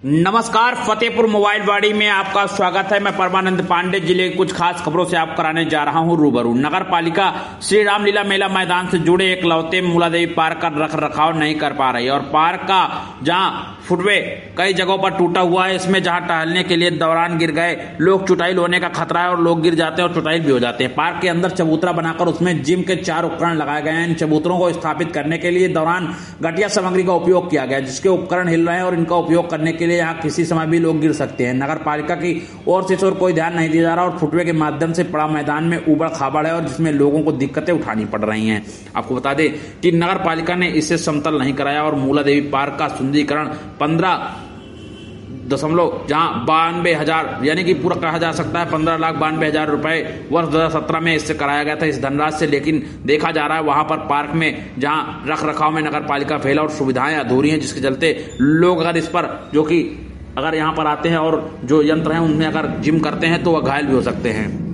नमस्कार, फतेहपुर मोबाइल वाड़ी में आपका स्वागत है। मैं परमानंद पांडे जिले की कुछ खास खबरों से आप कराने जा रहा हूं रूबरू। नगर पालिका श्री रामलीला मेला मैदान से जुड़े एकलौते मूलादेवी पार्क का रख रखाव नहीं कर पा रही और पार्क का जहां फुटवे कई जगहों पर टूटा हुआ है, इसमें जहां टहलने के लिए दौरान गिर गए लोग, चुटाइल होने का खतरा है और लोग गिर जाते हैं और चुटाइल भी हो जाते हैं। पार्क के अंदर चबूतरा बनाकर उसमें जिम के 4 उपकरण लगाए गए हैं। इन चबूतरों को स्थापित करने के लिए दौरान घटिया सामग्री का उपयोग किया गया, जिसके उपकरण हिल रहे हैं और इनका उपयोग करने के लिए यहाँ किसी समय भी लोग गिर सकते हैं। नगर पालिका की ओर से इस ओर कोई ध्यान नहीं दिया जा रहा और फुटवे के माध्यम से पड़ा मैदान में उबड़ खाबड़ है और जिसमें लोगों को दिक्कतें उठानी पड़ रही हैं। आपको बता दें कि नगर पालिका ने इसे समतल नहीं कराया और मूलादेवी पार्क का सुंदरीकरण 15,92,000 यानी कि पूरा कहा जा सकता है 15,92,000 रुपए वर्ष 2017 में इससे कराया गया था इस धनराशि से। लेकिन देखा जा रहा है वहां पर पार्क में जहां रख रखाव में नगर पालिका फेल और सुविधाएं अधूरी हैं, जिसके चलते लोग अगर इस पर अगर यहाँ पर आते हैं और जो यंत्र हैं उनमें अगर जिम करते हैं तो वह घायल भी हो सकते हैं।